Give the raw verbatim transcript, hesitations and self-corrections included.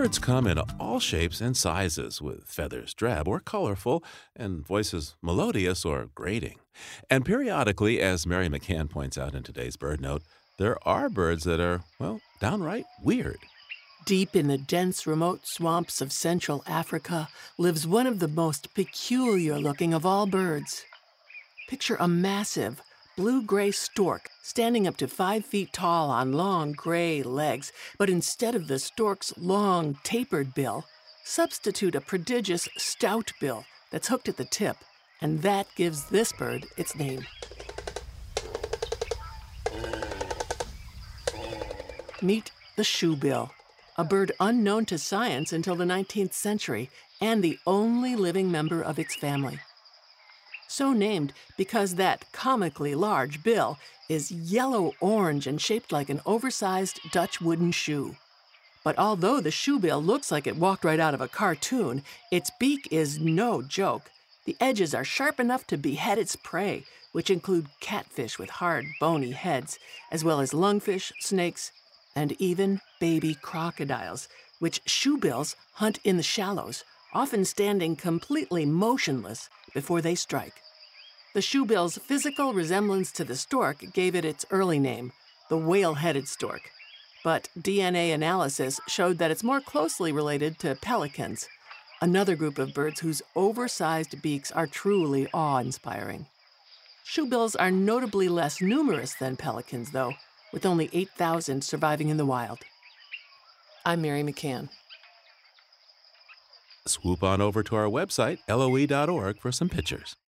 Birds come in all shapes and sizes, with feathers drab or colorful, and voices melodious or grating. And periodically, as Mary McCann points out in today's Bird Note, there are birds that are, well, downright weird. Deep in the dense, remote swamps of Central Africa lives one of the most peculiar-looking of all birds. Picture a massive, blue-gray stork standing up to five feet tall on long gray legs, but instead of the stork's long, tapered bill, substitute a prodigious stout bill that's hooked at the tip, and that gives this bird its name. Meet the shoebill, a bird unknown to science until the nineteenth century and the only living member of its family. So named because that comically large bill is yellow-orange and shaped like an oversized Dutch wooden shoe. But although the shoebill looks like it walked right out of a cartoon, its beak is no joke. The edges are sharp enough to behead its prey, which include catfish with hard, bony heads, as well as lungfish, snakes, and even baby crocodiles, which shoebills hunt in the shallows, often standing completely motionless before they strike. The shoebill's physical resemblance to the stork gave it its early name, the whale-headed stork. But D N A analysis showed that it's more closely related to pelicans, another group of birds whose oversized beaks are truly awe-inspiring. Shoebills are notably less numerous than pelicans, though, with only eight thousand surviving in the wild. I'm Mary McCann. Swoop on over to our website, L O E dot org, for some pictures.